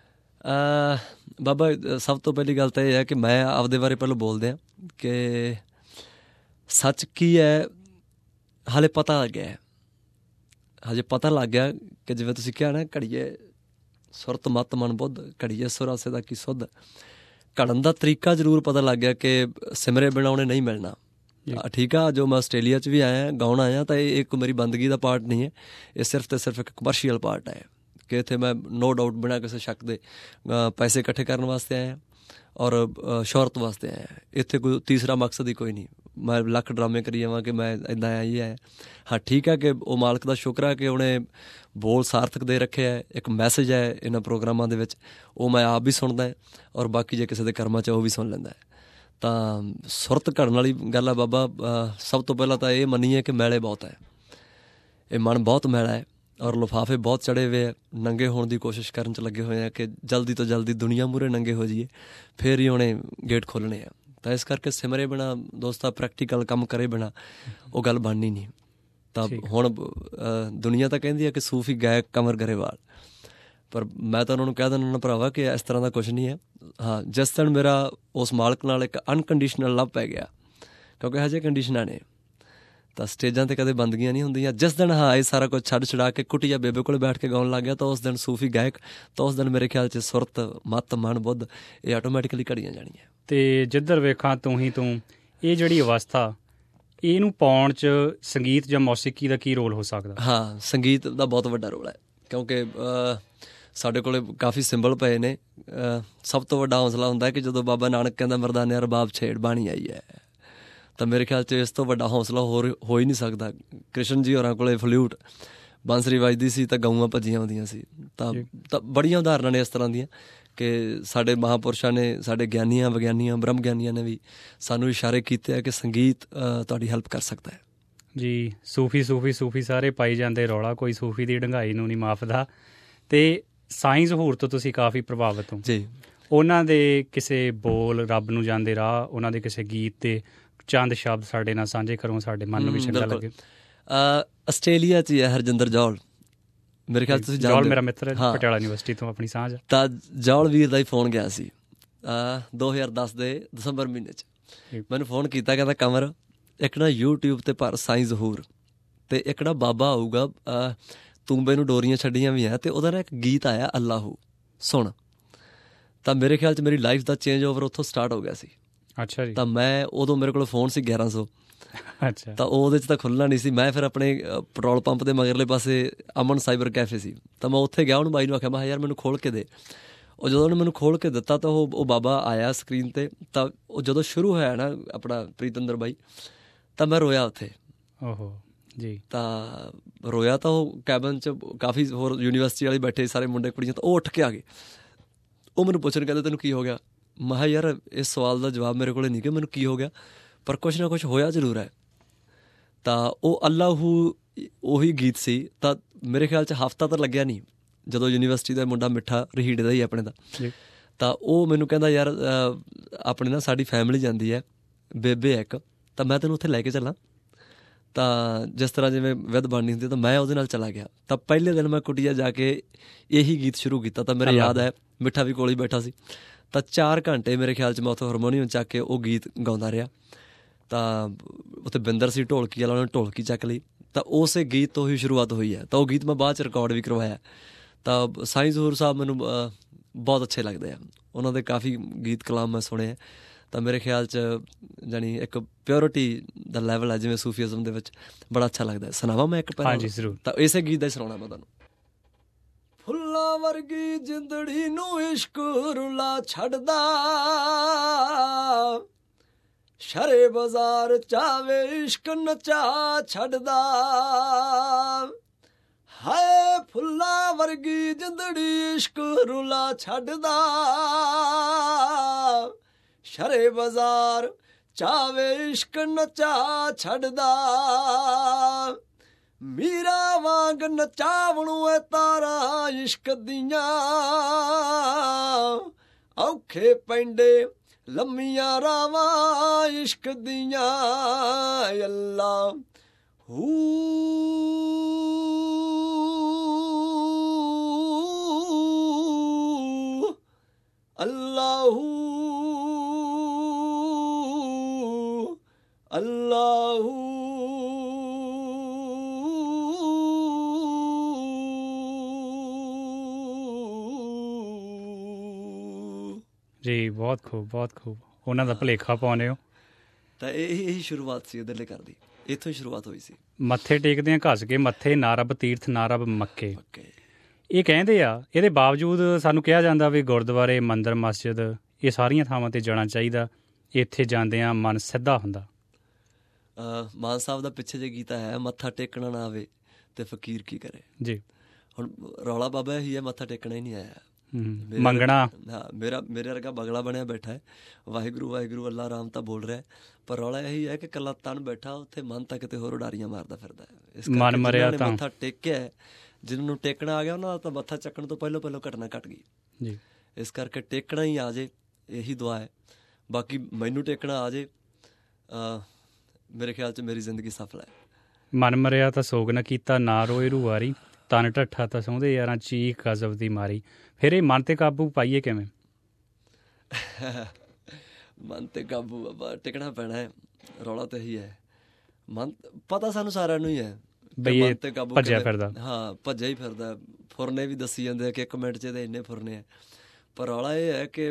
ਬਾਬਾ, ਸਭ ਤੋਂ ਪਹਿਲੀ ਗੱਲ ਤਾਂ ਇਹ ਹੈ ਕਿ ਮੈਂ ਆਪਦੇ ਬਾਰੇ ਪਹਿਲਾਂ ਬੋਲਦੇ ਹਾਂ ਕਿ ਸੱਚ ਕੀ ਹੈ ਹਾਲੇ ਪਤਾ ਲੱਗਿਆ, ਹਜੇ ਪਤਾ ਲੱਗ ਗਿਆ ਕਿ ਜਿਵੇਂ ਤੁਸੀਂ ਕਿਹਾ ਨਾ, ਘੜੀਏ ਸੁਰਤ ਮਤ ਮਨ ਬੁੱਧ, ਘੜੀਏ ਸੁਰ ਆਸੇ ਦਾ ਕੀ ਸੁੱਧ। ਘੜਨ ਦਾ ਤਰੀਕਾ ਜ਼ਰੂਰ ਪਤਾ ਲੱਗ ਗਿਆ ਕਿ ਸਿਮਰੇ ਬਿਨਾਂ ਉਹਨੇ ਨਹੀਂ ਮਿਲਣਾ। ਠੀਕ ਆ, ਜੋ ਮੈਂ ਆਸਟ੍ਰੇਲੀਆ 'ਚ ਵੀ ਆਇਆ, ਗਾਉਣ ਆਇਆ, ਤਾਂ ਇਹ ਇੱਕ ਮੇਰੀ ਬੰਦਗੀ ਦਾ ਪਾਰਟ ਨਹੀਂ ਹੈ, ਇਹ ਸਿਰਫ ਅਤੇ ਸਿਰਫ ਇੱਕ ਕਮਰਸ਼ੀਅਲ ਪਾਰਟ ਹੈ ਕਿ ਇੱਥੇ ਮੈਂ ਨੋ ਡਾਊਟ ਬਿਨਾਂ ਕਿਸੇ ਸ਼ੱਕ ਦੇ ਪੈਸੇ ਇਕੱਠੇ ਕਰਨ ਵਾਸਤੇ ਆਇਆ ਔਰ ਸ਼ੋਹਰਤ ਵਾਸਤੇ ਆਇਆ। ਇੱਥੇ ਕੋਈ ਤੀਸਰਾ ਮਕਸਦ ਹੀ ਕੋਈ ਨਹੀਂ। ਮੈਂ ਲੱਖ ਡਰਾਮੇ ਕਰੀ ਜਾਵਾਂ ਕਿ ਮੈਂ ਇੱਦਾਂ ਆਇਆ ਹੀ ਆਇਆ। ਹਾਂ, ਠੀਕ ਹੈ ਕਿ ਉਹ ਮਾਲਕ ਦਾ ਸ਼ੁਕਰ ਹੈ ਕਿ ਉਹਨੇ ਬੋਲ ਸਾਰਥਕ ਦੇ ਰੱਖਿਆ ਹੈ। ਇੱਕ ਮੈਸੇਜ ਹੈ ਇਹਨਾਂ ਪ੍ਰੋਗਰਾਮਾਂ ਦੇ ਵਿੱਚ, ਉਹ ਮੈਂ ਆਪ ਵੀ ਸੁਣਦਾ ਔਰ ਬਾਕੀ ਜੇ ਕਿਸੇ ਦੇ ਕਰਮਾਂ 'ਚ ਉਹ ਵੀ ਸੁਣ ਲੈਂਦਾ। ਤਾਂ ਸੁਰਤ ਘੜਨ ਵਾਲੀ ਗੱਲ ਹੈ ਬਾਬਾ। ਸਭ ਤੋਂ ਪਹਿਲਾਂ ਤਾਂ ਇਹ ਮੰਨੀਏ ਕਿ ਮੈਲੇ ਬਹੁਤ ਹੈ, ਇਹ ਮਨ ਬਹੁਤ ਮੈਲਾ ਹੈ ਔਰ ਲਿਫਾਫੇ ਬਹੁਤ ਚੜ੍ਹੇ ਹੋਏ ਹੈ। ਨੰਗੇ ਹੋਣ ਦੀ ਕੋਸ਼ਿਸ਼ ਕਰਨ 'ਚ ਲੱਗੇ ਹੋਏ ਆ ਕਿ ਜਲਦੀ ਤੋਂ ਜਲਦੀ ਦੁਨੀਆ ਮੂਹਰੇ ਨੰਗੇ ਹੋ ਜਾਈਏ, ਫਿਰ ਹੀ ਉਹਨੇ ਗੇਟ ਖੋਲ੍ਹਣੇ ਆ। ਤਾਂ ਇਸ ਕਰਕੇ ਸਿਮਰੇ ਬਿਨਾਂ ਦੋਸਤਾ, ਪ੍ਰੈਕਟੀਕਲ ਕੰਮ ਕਰੇ ਬਿਨਾਂ ਉਹ ਗੱਲ ਬਣਨੀ ਨਹੀਂ। ਤਾਂ ਹੁਣ ਦੁਨੀਆ ਤਾਂ ਕਹਿੰਦੀ ਹੈ ਕਿ ਸੂਫੀ ਗਾਇਕ ਕਮਰ ਗਰੇਵਾਲ, ਪਰ ਮੈਂ ਤਾਂ ਉਹਨਾਂ ਨੂੰ ਕਹਿ ਦਿੰਦਾ ਭਰਾਵਾ ਕਿ ਇਸ ਤਰ੍ਹਾਂ ਦਾ ਕੁਛ ਨਹੀਂ ਹੈ। ਹਾਂ, ਜਿਸ ਦਿਨ ਮੇਰਾ ਉਸ ਮਾਲਕ ਨਾਲ ਇੱਕ ਅਨਕੰਡੀਸ਼ਨਲ ਲਵ ਪੈ ਗਿਆ, ਕਿਉਂਕਿ ਹਜੇ ਕੰਡੀਸ਼ਨਾਂ ਨੇ, ਤਾਂ ਸਟੇਜਾਂ 'ਤੇ ਕਦੇ ਬੰਦਗੀਆਂ ਨਹੀਂ ਹੁੰਦੀਆਂ। ਜਿਸ ਦਿਨ ਹਾਂ ਇਹ ਸਾਰਾ ਕੁਝ ਛੱਡ ਛੁਡਾ ਕੇ ਕੁਟੀਆ ਬੇਬੇ ਕੋਲ ਬੈਠ ਕੇ ਗਾਉਣ ਲੱਗ ਗਿਆ, ਤਾਂ ਉਸ ਦਿਨ ਸੂਫੀ ਗਾਇਕ, ਤਾਂ ਉਸ ਦਿਨ ਮੇਰੇ ਖਿਆਲ 'ਚ ਸੁਰਤ ਮਤ ਮਨ ਬੁੱਧ ਇਹ ਆਟੋਮੈਟਿਕਲੀ ਘੜੀਆਂ ਜਾਣੀਆਂ। ਅਤੇ ਜਿੱਧਰ ਵੇਖਾਂ ਤੂੰ ਹੀ ਤੂੰ, ਇਹ ਜਿਹੜੀ ਅਵਸਥਾ, ਇਹਨੂੰ ਪਾਉਣ 'ਚ ਸੰਗੀਤ ਜਾਂ ਮੌਸੀਕੀ ਦਾ ਕੀ ਰੋਲ ਹੋ ਸਕਦਾ? ਹਾਂ, ਸੰਗੀਤ ਦਾ ਬਹੁਤ ਵੱਡਾ ਰੋਲ ਹੈ, ਕਿਉਂਕਿ ਸਾਡੇ ਕੋਲ ਕਾਫੀ ਸਿੰਬਲ ਪਏ ਨੇ। ਸਭ ਤੋਂ ਵੱਡਾ ਹੌਸਲਾ ਹੁੰਦਾ ਕਿ ਜਦੋਂ ਬਾਬਾ ਨਾਨਕ ਕਹਿੰਦਾ ਮਰਦਾਨਿਆਂ ਰਬਾਬ ਛੇੜ ਬਾਣੀ ਆਈ ਹੈ, ਤਾਂ ਮੇਰੇ ਖਿਆਲ 'ਚ ਇਸ ਤੋਂ ਵੱਡਾ ਹੌਸਲਾ ਹੋਰ ਹੋ ਹੀ ਨਹੀਂ ਸਕਦਾ। ਕ੍ਰਿਸ਼ਨ ਜੀ ਹੋਰਾਂ ਕੋਲ ਫਲੂਟ ਬਾਂਸਰੀ ਵੱਜਦੀ ਸੀ ਤਾਂ ਗਊਆਂ ਭੱਜੀਆਂ ਆਉਂਦੀਆਂ ਸੀ। ਤਾਂ ਬੜੀਆਂ ਉਦਾਹਰਨਾਂ ਨੇ ਇਸ ਤਰ੍ਹਾਂ ਦੀਆਂ ਕਿ ਸਾਡੇ ਮਹਾਂਪੁਰਸ਼ਾਂ ਨੇ, ਸਾਡੇ ਗਿਆਨੀਆਂ, ਵਿਗਿਆਨੀਆਂ, ਬ੍ਰਹਮ ਗਿਆਨੀਆਂ ਨੇ ਵੀ ਸਾਨੂੰ ਇਸ਼ਾਰੇ ਕੀਤੇ ਆ ਕਿ ਸੰਗੀਤ ਤੁਹਾਡੀ ਹੈਲਪ ਕਰ ਸਕਦਾ ਹੈ ਜੀ। ਸੂਫੀ ਸਾਰੇ ਪਾਈ ਜਾਂਦੇ ਰੌਲਾ, ਕੋਈ ਸੂਫੀ ਦੀ ਡੰਗਾਈ ਨੂੰ ਨਹੀਂ ਮਾਫਦਾ। ਅਤੇ ਸਾਈਂ ਜ਼ਹੂਰ ਤੋਂ ਤੁਸੀਂ ਕਾਫੀ ਪ੍ਰਭਾਵਿਤ ਹੋ ਜੀ। ਉਹਨਾਂ ਦੇ ਕਿਸੇ ਬੋਲ, ਰੱਬ ਨੂੰ ਜਾਂਦੇ ਰਾਹ, ਉਹਨਾਂ ਦੇ ਕਿਸੇ ਗੀਤ ਤੇ ਚੰਦ ਸ਼ਬਦ ਸਾਡੇ ਨਾਲ ਸਾਂਝੇ ਕਰੋ, ਸਾਡੇ ਮਨ ਨੂੰ ਵੀ ਚੰਗਾ ਲੱਗੇ। ਆਸਟ੍ਰੇਲੀਆ 'ਚ ਹੀ ਹੈ ਹਰਜਿੰਦਰ ਜੌਲ, ਮੇਰੇ ਖਿਆਲ ਤੁਸੀਂ ਜੌਲ ਮੇਰਾ ਮਿੱਤਰ ਹੈ, ਪਟਿਆਲਾ ਯੂਨੀਵਰਸਿਟੀ ਤੋਂ ਆਪਣੀ ਸਾਂਝ। ਤਾਂ ਜੌਲ ਵੀਰ ਦਾ ਹੀ ਫੋਨ ਗਿਆ ਸੀ 2010 ਦੇ ਦਸੰਬਰ ਮਹੀਨੇ 'ਚ। ਮੈਨੂੰ ਫੋਨ ਕੀਤਾ, ਕਹਿੰਦਾ ਕਮਰ ਇੱਕ ਨਾ YouTube 'ਤੇ ਪਰ ਸਾਈਂ ਜ਼ਹੂਰ ਅਤੇ ਇੱਕ ਨਾ ਬਾਬਾ ਆਊਗਾ, ਤੂੰਬੇ ਨੂੰ ਡੋਰੀਆਂ ਛੱਡੀਆਂ ਵੀ ਹੈ, ਅਤੇ ਉਹਦਾ ਨਾ ਇੱਕ ਗੀਤ ਆਇਆ ਅੱਲਾਹੂ, ਸੁਣ। ਤਾਂ ਮੇਰੇ ਖਿਆਲ 'ਚ ਮੇਰੀ ਲਾਈਫ ਦਾ ਚੇਂਜ ਓਵਰ ਉੱਥੋਂ ਸਟਾਰਟ ਹੋ ਗਿਆ ਸੀ। ਅੱਛਾ ਜੀ। ਤਾਂ ਮੈਂ ਉਦੋਂ ਮੇਰੇ ਕੋਲ ਫੋਨ ਸੀ 1100। ਅੱਛਾ। ਤਾਂ ਉਹਦੇ 'ਚ ਤਾਂ ਖੁੱਲ੍ਹਣਾ ਨਹੀਂ ਸੀ। ਮੈਂ ਫਿਰ ਆਪਣੇ ਪੈਟਰੋਲ ਪੰਪ ਦੇ ਮਗਰਲੇ ਪਾਸੇ ਅਮਨ ਸਾਈਬਰ ਕੈਫੇ ਸੀ, ਤਾਂ ਮੈਂ ਉੱਥੇ ਗਿਆ। ਉਹਨੂੰ ਬਾਈ ਨੂੰ ਆਖਿਆ, ਮੈਂ ਯਾਰ ਮੈਨੂੰ ਖੋਲ੍ਹ ਕੇ ਦੇ। ਉਹ ਜਦੋਂ ਉਹਨੇ ਮੈਨੂੰ ਖੋਲ੍ਹ ਕੇ ਦਿੱਤਾ ਤਾਂ ਉਹ ਬਾਬਾ ਆਇਆ ਸਕਰੀਨ 'ਤੇ। ਤਾਂ ਉਹ ਜਦੋਂ ਸ਼ੁਰੂ ਹੋਇਆ ਨਾ ਆਪਣਾ ਪ੍ਰੀਤਿੰਦਰ ਬਾਈ, ਤਾਂ ਮੈਂ ਰੋਇਆ ਉੱਥੇ। ਓਹੋ, ਜੀ। ਤਾਂ ਰੋਇਆ ਤਾਂ ਉਹ ਕੈਬਨ 'ਚ ਕਾਫੀ ਹੋਰ ਯੂਨੀਵਰਸਿਟੀ ਵਾਲੇ ਬੈਠੇ ਸਾਰੇ ਮੁੰਡੇ ਕੁੜੀਆਂ, ਤਾਂ ਉਹ ਉੱਠ ਕੇ ਆ ਗਏ। ਉਹ ਮੈਨੂੰ ਪੁੱਛਣ ਕਹਿੰਦੇ ਤੈਨੂੰ ਕੀ ਹੋ ਗਿਆ? ਮੈਂ ਕਿਹਾ ਯਾਰ ਇਸ ਸਵਾਲ ਦਾ ਜਵਾਬ ਮੇਰੇ ਕੋਲ ਨਹੀਂ ਕਿ ਮੈਨੂੰ ਕੀ ਹੋ ਗਿਆ, ਪਰ ਕੁਛ ਨਾ ਕੁਛ ਹੋਇਆ ਜ਼ਰੂਰ ਹੈ। ਤਾਂ ਉਹ ਅੱਲਾਹੂ ਉਹੀ ਗੀਤ ਸੀ। ਤਾਂ ਮੇਰੇ ਖਿਆਲ 'ਚ ਹਫ਼ਤਾ ਤਾਂ ਲੱਗਿਆ ਨਹੀਂ, ਜਦੋਂ ਯੂਨੀਵਰਸਿਟੀ ਦਾ ਮੁੰਡਾ ਮਿੱਠਾ ਰਹੀੜੇ ਦਾ ਹੀ ਆਪਣੇ ਦਾ, ਤਾਂ ਉਹ ਮੈਨੂੰ ਕਹਿੰਦਾ ਯਾਰ ਆਪਣੇ ਨਾ ਸਾਡੀ ਫੈਮਿਲੀ ਜਾਂਦੀ ਹੈ ਬੇਬੇ ਇੱਕ, ਤਾਂ ਮੈਂ ਤੈਨੂੰ ਉੱਥੇ ਲੈ ਕੇ ਚੱਲਾਂ। ਤਾਂ ਜਿਸ ਤਰ੍ਹਾਂ ਜਿਵੇਂ ਵਿਧ ਬਣਨੀ ਹੁੰਦੀ ਤਾਂ ਮੈਂ ਉਹਦੇ ਨਾਲ ਚਲਾ ਗਿਆ। ਤਾਂ ਪਹਿਲੇ ਦਿਨ ਮੈਂ ਕੁਟੀਆ ਜਾ ਕੇ ਇਹੀ ਗੀਤ ਸ਼ੁਰੂ ਕੀਤਾ। ਤਾਂ ਮੇਰੇ ਯਾਦ ਹੈ ਮਿੱਠਾ ਵੀ ਕੋਲ ਹੀ ਬੈਠਾ ਸੀ। ਤਾਂ 4 ਘੰਟੇ ਮੇਰੇ ਖਿਆਲ 'ਚ ਮੈਂ ਉੱਥੇ ਹਾਰਮੋਨੀਅਮ ਚੱਕ ਕੇ ਉਹ ਗੀਤ ਗਾਉਂਦਾ ਰਿਹਾ। ਤਾਂ ਉੱਥੇ ਬਿੰਦਰ ਸੀ ਢੋਲਕੀ ਵਾਲਾ, ਉਹਨੇ ਢੋਲਕੀ ਚੱਕ ਲਈ। ਤਾਂ ਉਸੇ ਗੀਤ ਤੋਂ ਹੀ ਸ਼ੁਰੂਆਤ ਹੋਈ ਹੈ। ਤਾਂ ਉਹ ਗੀਤ ਮੈਂ ਬਾਅਦ 'ਚ ਰਿਕਾਰਡ ਵੀ ਕਰਵਾਇਆ। ਤਾਂ ਸਾਈਂ ਜ਼ਹੂਰ ਸਾਹਿਬ ਮੈਨੂੰ ਬਹੁਤ ਅੱਛੇ ਲੱਗਦੇ ਆ, ਉਹਨਾਂ ਦੇ ਕਾਫੀ ਗੀਤ ਕਲਾਮ ਮੈਂ ਸੁਣੇ। ਤਾਂ ਮੇਰੇ ਖਿਆਲ 'ਚ ਜਾਣੀ ਇੱਕ ਪਿਓਰਿਟੀ ਦਾ ਲੈਵਲ ਹੈ ਜਿਵੇਂ ਸੂਫੀਜ਼ਮ ਦੇ ਵਿੱਚ, ਬੜਾ ਅੱਛਾ ਲੱਗਦਾ। ਸੁਣਾਵਾਂ ਮੈਂ ਇੱਕ ਪਹਿਲਾਂ? ਤਾਂ ਇਸੇ ਗੀਤ ਦਾ ਹੀ ਸੁਣਾਉਣਾ ਮੈਂ ਤੁਹਾਨੂੰ। ਫੁੱਲਾਂ ਵਰਗੀ ਜਿੰਦੜੀ ਨੂੰ ਇਸ਼ਕ ਰੁਲਾ ਛੱਡਦਾ, ਸ਼ਰੇ ਬਾਜ਼ਾਰ ਚਾਵੇ ਇਸ਼ਕ ਨਚਾ ਛੱਡਦਾ। ਹਾਏ ਫੁੱਲਾਂ ਵਰਗੀ ਜਿੰਦੜੀ ਇਸ਼ਕ ਰੁਲਾ ਛੱਡਦਾ, ਸ਼ਰੇ ਬਾਜ਼ਾਰ ਚਾਵੇ ਇਸ਼ਕ ਨਚਾ ਛੱਡਦਾ। ਮੀਰਾ ਵਾਂਗ ਨਚਾਵਣੂ ਏ ਤਾਰਾਂ ਇਸ਼ਕ ਦੀਆਂ, ਔਖੇ ਪੈਂਡੇ ਲੰਮੀਆਂ ਰਾਵਾਂ ਇਸ਼ਕ ਦੀਆਂ। ਅੱਲਾ ਹੂ ਅੱਲਾਹੂ ਅੱਲਾਹੂ ਜੀ। ਬਹੁਤ ਖੂਬ, ਬਹੁਤ ਖੂਬ। ਉਹਨਾਂ ਦਾ ਭੁਲੇਖਾ ਪਾਉਂਦੇ ਹੋ। ਤਾਂ ਇਹੀ ਸ਼ੁਰੂਆਤ ਸੀ ਉਹਦੇ ਘਰ ਦੀ, ਇੱਥੋਂ ਹੀ ਸ਼ੁਰੂਆਤ ਹੋਈ ਸੀ। ਮੱਥੇ ਟੇਕਦਿਆਂ ਘਸ ਕੇ ਮੱਥੇ, ਨਾ ਰੱਬ ਤੀਰਥ ਨਾ ਰੱਬ ਮੱਕੇ। ਇਹ ਕਹਿੰਦੇ ਆ, ਇਹਦੇ ਬਾਵਜੂਦ ਸਾਨੂੰ ਕਿਹਾ ਜਾਂਦਾ ਵੀ ਗੁਰਦੁਆਰੇ, ਮੰਦਰ, ਮਸਜਿਦ, ਇਹ ਸਾਰੀਆਂ ਥਾਵਾਂ 'ਤੇ ਜਾਣਾ ਚਾਹੀਦਾ, ਇੱਥੇ ਜਾਂਦਿਆਂ ਮਨ ਸਿੱਧਾ ਹੁੰਦਾ। ਮਾਨ ਸਾਹਿਬ ਦਾ ਪਿੱਛੇ ਜੇ ਗੀਤਾ ਹੈ, ਮੱਥਾ ਟੇਕਣਾ ਨਾ ਆਵੇ ਤੇ ਫਕੀਰ ਕੀ ਕਰੇ। ਜੀ। ਹੁਣ ਰੌਲਾ ਬਾਬਾ ਇਹੀ ਹੈ, ਮੱਥਾ ਟੇਕਣਾ ਹੀ ਨਹੀਂ ਆਇਆ, ਮੰਗਣਾ। ਹਾਂ, ਮੇਰੇ ਵਰਗਾ ਬਗਲਾ ਬਣਿਆ ਬੈਠਾ ਹੈ, ਵਾਹਿਗੁਰੂ ਵਾਹਿਗੁਰੂ ਅੱਲਾ ਰਾਮ ਤਾਂ ਬੋਲ ਰਿਹਾ, ਪਰ ਰੌਲਾ ਇਹੀ ਹੈ ਕਿ ਇਕੱਲਾ ਤਨ ਬੈਠਾ ਉੱਥੇ, ਮਨ ਤਾਂ ਕਿਤੇ ਹੋਰ ਉਡਾਰੀਆਂ ਮਾਰਦਾ ਫਿਰਦਾ ਹੈ। ਇਸ ਮਨ ਮਰਿਆ ਤਾਂ ਮੱਥਾ ਟੇਕਿਆ, ਜਿਹਨਾਂ ਨੂੰ ਟੇਕਣਾ ਆ ਗਿਆ ਉਹਨਾਂ ਦਾ ਤਾਂ ਮੱਥਾ ਚੱਕਣ ਤੋਂ ਪਹਿਲਾਂ ਘਟਨਾ ਘਟ ਗਈ ਜੀ। ਇਸ ਕਰਕੇ ਟੇਕਣਾ ਹੀ ਆ ਜੇ, ਇਹੀ ਦੁਆ ਹੈ। ਬਾਕੀ ਮੈਨੂੰ ਟੇਕਣਾ ਆ ਜੇ, ਮੇਰੇ ਖਿਆਲ 'ਚ ਮੇਰੀ ਜ਼ਿੰਦਗੀ ਸਫਲ ਹੈ। ਮਨ ਮਰਿਆ ਤਾਂ ਸੋਗ ਨਾ ਕੀਤਾ, ਨਾ ਰੋਏ ਰੂਆਰੀ, ਤਨ ਢੱਠਾ ਤਾਂ ਸੌਂਦੇ ਯਾਰਾਂ ਚੀਖ ਗਜ਼ਬ ਦੀ ਮਾਰੀ। ਫਿਰ ਇਹ ਮਨ 'ਤੇ ਕਾਬੂ ਪਾਈਏ ਕਿਵੇਂ? ਮਨ 'ਤੇ ਕਾਬੂ ਬਾਬਾ ਟਿਕਣਾ ਪੈਣਾ ਹੈ। ਰੌਲਾ ਤਾਂ ਇਹੀ ਹੈ, ਮਨ ਪਤਾ ਸਾਨੂੰ ਸਾਰਿਆਂ ਨੂੰ ਹੀ ਹੈ ਬਈ ਇਹ ਭੱਜਿਆ ਫਿਰਦਾ। ਹਾਂ, ਭੱਜਿਆ ਹੀ ਫਿਰਦਾ। ਫੁਰਨੇ ਵੀ ਦੱਸੀ ਜਾਂਦੇ ਆ ਕਿ 1 ਮਿੰਟ 'ਚ ਇਹਦੇ ਇੰਨੇ ਫੁਰਨੇ ਆ, ਪਰ ਰੌਲਾ ਇਹ ਹੈ ਕਿ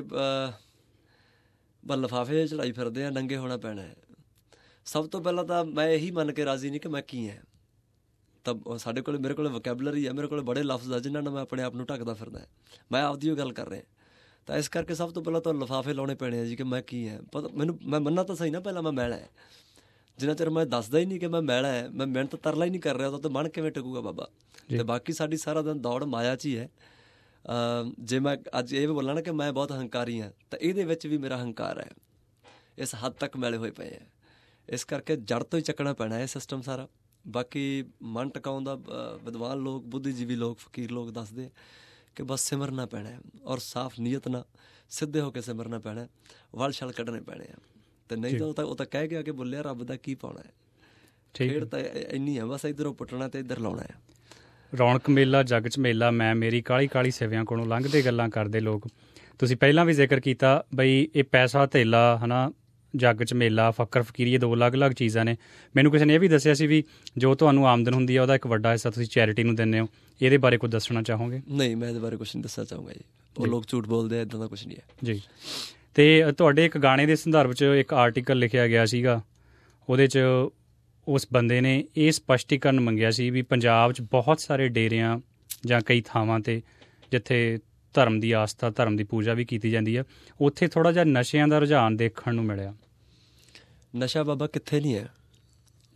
ਲਿਫਾਫੇ ਚੜਾਈ ਫਿਰਦੇ ਆ, ਨੰਗੇ ਹੋਣਾ ਪੈਣਾ ਹੈ। ਸਭ ਤੋਂ ਪਹਿਲਾਂ ਤਾਂ ਮੈਂ ਇਹੀ ਮੰਨ ਕੇ ਰਾਜ਼ੀ ਨਹੀਂ ਕਿ ਮੈਂ ਕੀ ਹੈ। ਤਾਂ ਮੇਰੇ ਕੋਲ ਵੋਕੈਬਲਰੀ ਹੈ, ਮੇਰੇ ਕੋਲ ਬੜੇ ਲਫ਼ਜ਼ ਆ ਜਿਨ੍ਹਾਂ ਨਾਲ ਮੈਂ ਆਪਣੇ ਆਪ ਨੂੰ ਢੱਕਦਾ ਫਿਰਦਾ। ਮੈਂ ਆਪਦੀ ਉਹ ਗੱਲ ਕਰ ਰਿਹਾ। ਤਾਂ ਇਸ ਕਰਕੇ ਸਭ ਤੋਂ ਪਹਿਲਾਂ ਤਾਂ ਲਿਫਾਫੇ ਲਾਉਣੇ ਪੈਣੇ ਆ ਜੀ ਕਿ ਮੈਂ ਕੀ ਹੈ। ਮੈਂ ਮੰਨਾਂ ਤਾਂ ਸਹੀ ਨਾ, ਪਹਿਲਾਂ ਮੈਂ ਮੈਲਾ ਹੈ। ਜਿੰਨਾ ਚਿਰ ਮੈਂ ਦੱਸਦਾ ਹੀ ਨਹੀਂ ਕਿ ਮੈਂ ਮੈਲਾ ਹੈ, ਮੈਂ ਮਿਹਨਤ ਤਰਲਾ ਹੀ ਨਹੀਂ ਕਰ ਰਿਹਾ, ਤਾਂ ਮਨ ਕਿਵੇਂ ਟਿਕੂਗਾ ਬਾਬਾ। ਅਤੇ ਬਾਕੀ ਸਾਡੀ ਸਾਰਾ ਦਿਨ ਦੌੜ ਮਾਇਆ 'ਚ ਹੀ ਹੈ। ਜੇ ਮੈਂ ਅੱਜ ਇਹ ਵੀ ਬੋਲਾਂ ਨਾ ਕਿ ਮੈਂ ਬਹੁਤ ਹੰਕਾਰੀ ਹਾਂ, ਤਾਂ ਇਹਦੇ ਵਿੱਚ ਵੀ ਮੇਰਾ ਹੰਕਾਰ ਹੈ। ਇਸ ਹੱਦ ਤੱਕ ਮੈਲੇ ਹੋਏ ਪਏ ਹੈ। ਇਸ ਕਰਕੇ ਜੜ ਤੋਂ ਹੀ ਚੱਕਣਾ ਪੈਣਾ ਇਹ ਸਿਸਟਮ ਸਾਰਾ। ਬਾਕੀ ਮਨ ਟਿਕਾਉਣ ਦਾ ਵਿਦਵਾਨ ਲੋਕ, ਬੁੱਧੀਜੀਵੀ ਲੋਕ, ਫਕੀਰ ਲੋਕ ਦੱਸਦੇ ਕਿ ਬਸ ਸਿਮਰਨਾ ਪੈਣਾ ਹੈ, ਔਰ ਸਾਫ਼ ਨੀਅਤ ਨਾਲ ਸਿੱਧੇ ਹੋ ਕੇ ਸਿਮਰਨਾ ਪੈਣਾ, ਵਲ ਛਲ ਕੱਢਣੇ ਪੈਣੇ ਆ। ਅਤੇ ਨਹੀਂ ਤਾਂ ਉਹ ਤਾਂ ਕਹਿ ਗਿਆ ਕਿ ਬੋਲਿਆ ਰੱਬ ਦਾ ਕੀ ਪਾਉਣਾ ਹੈ। ਖੇਡ ਤਾਂ ਇੰਨੀ ਹੈ, ਬਸ ਇੱਧਰੋਂ ਪੁੱਟਣਾ ਅਤੇ ਇੱਧਰ ਲਾਉਣਾ ਹੈ। ਰੌਣਕ ਮੇਲਾ ਜੱਗ 'ਚ ਮੇਲਾ, ਮੈਂ ਮੇਰੀ ਕਾਹਲੀ ਕਾਹਲੀ ਸਿਵਿਆਂ ਕੋਲੋਂ ਲੰਘਦੇ ਗੱਲਾਂ ਕਰਦੇ ਲੋਕ। ਤੁਸੀਂ ਪਹਿਲਾਂ ਵੀ ਜ਼ਿਕਰ ਕੀਤਾ ਬਈ ਇਹ ਪੈਸਾ ਧੇਲਾ, ਹੈ ਨਾ, ਜੱਗ 'ਚ ਮੇਲਾ, ਫਕਰ ਫਕੀਰੀ, ਇਹ 2 ਅਲੱਗ-ਅਲੱਗ ਚੀਜ਼ਾਂ ਨੇ। ਮੈਨੂੰ ਕਿਸੇ ਨੇ ਇਹ ਵੀ ਦੱਸਿਆ ਸੀ ਵੀ ਜੋ ਤੁਹਾਨੂੰ ਆਮਦਨ ਹੁੰਦੀ ਹੈ ਉਹਦਾ ਇੱਕ ਵੱਡਾ ਹਿੱਸਾ ਤੁਸੀਂ ਚੈਰਿਟੀ ਨੂੰ ਦਿੰਦੇ ਹੋ। ਇਹਦੇ ਬਾਰੇ ਕੁਝ ਦੱਸਣਾ ਚਾਹੋਗੇ? ਨਹੀਂ, ਮੈਂ ਇਹਦੇ ਬਾਰੇ ਕੁਛ ਨਹੀਂ ਦੱਸਣਾ ਚਾਹੂੰਗਾ ਜੀ। ਉਹ ਲੋਕ ਝੂਠ ਬੋਲਦੇ ਆ, ਇੱਦਾਂ ਦਾ ਕੁਛ ਨਹੀਂ ਹੈ ਜੀ। ਅਤੇ ਤੁਹਾਡੇ ਇੱਕ ਗਾਣੇ ਦੇ ਸੰਦਰਭ 'ਚ ਇੱਕ ਆਰਟੀਕਲ ਲਿਖਿਆ ਗਿਆ ਸੀਗਾ, ਉਹਦੇ 'ਚ ਉਸ ਬੰਦੇ ਨੇ ਇਹ ਸਪਸ਼ਟੀਕਰਨ ਮੰਗਿਆ ਸੀ ਵੀ ਪੰਜਾਬ 'ਚ ਬਹੁਤ ਸਾਰੇ ਡੇਰਿਆਂ ਜਾਂ ਕਈ ਥਾਵਾਂ 'ਤੇ ਜਿੱਥੇ ਧਰਮ ਦੀ ਆਸਥਾ, ਧਰਮ ਦੀ ਪੂਜਾ ਵੀ ਕੀਤੀ ਜਾਂਦੀ ਹੈ, ਉੱਥੇ ਥੋੜ੍ਹਾ ਜਿਹਾ ਨਸ਼ਿਆਂ ਦਾ ਰੁਝਾਨ ਦੇਖਣ ਨੂੰ ਮਿਲਿਆ। ਨਸ਼ਾ ਬਾਬਾ ਕਿੱਥੇ ਨਹੀਂ ਹੈ ਜੀ।